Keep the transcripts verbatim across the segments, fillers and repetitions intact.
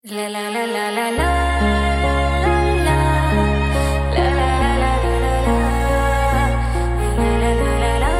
La la la la la la la la la la la la la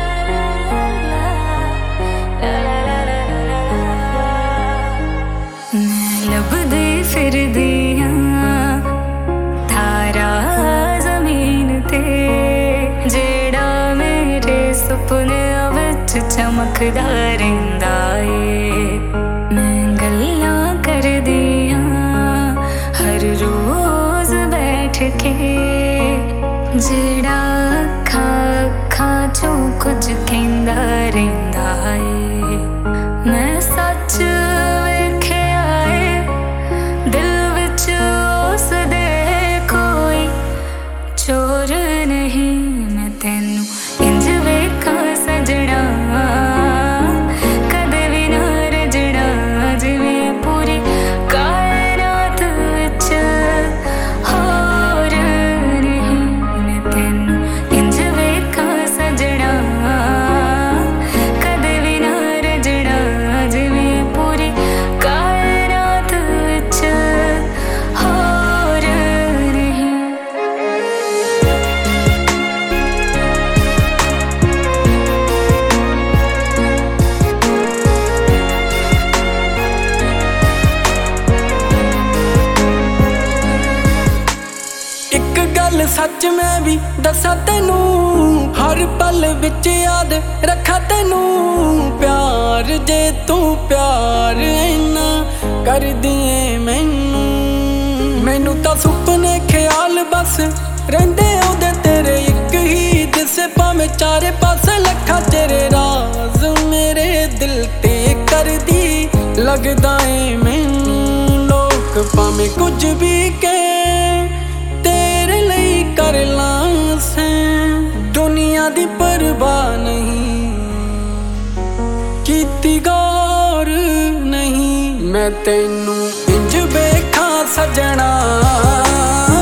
मैं लभदी फिरदी हां तारा ज़मीन ते जेड़ा मेरे सुपनियां विच चमकदा रहिंदा ए मैं गल्लां करदी हां हर रोज़ बैठ के जेड़ा अखां अखां चों कुछ कहंदा रहिंदा ए मैं सच वेखिया ए दिल विच उसदे कोई चोर नहीं मैं तैनू इंज वेखां सजना कदे भी ना रजना जिवें पूरी कायनात विच होर नहीं मैं तैनू इंज वेखां सजना कदे भी ना रजना जिवें पूरी कायनात विच होर नहीं। एक गल सच मैं भी दसा तेनू हर पल विच याद रखा तेनू प्यार जे तू प्यार इन्ना कर दिए मैनू मैनू तां सुपने ख्याल बस रहिंदे ओदे तेरे एक ही दिसे भावें चारे पासे लखा तेरे राज मेरे दिल ते कर दी लगदा ए मैनू लोक भावें कुछ भी कहे तेरे लिए कर लां सैं दुनिया दी परवाह नहीं कीती गौर नहीं मैं तैनू इंज वेखां सजना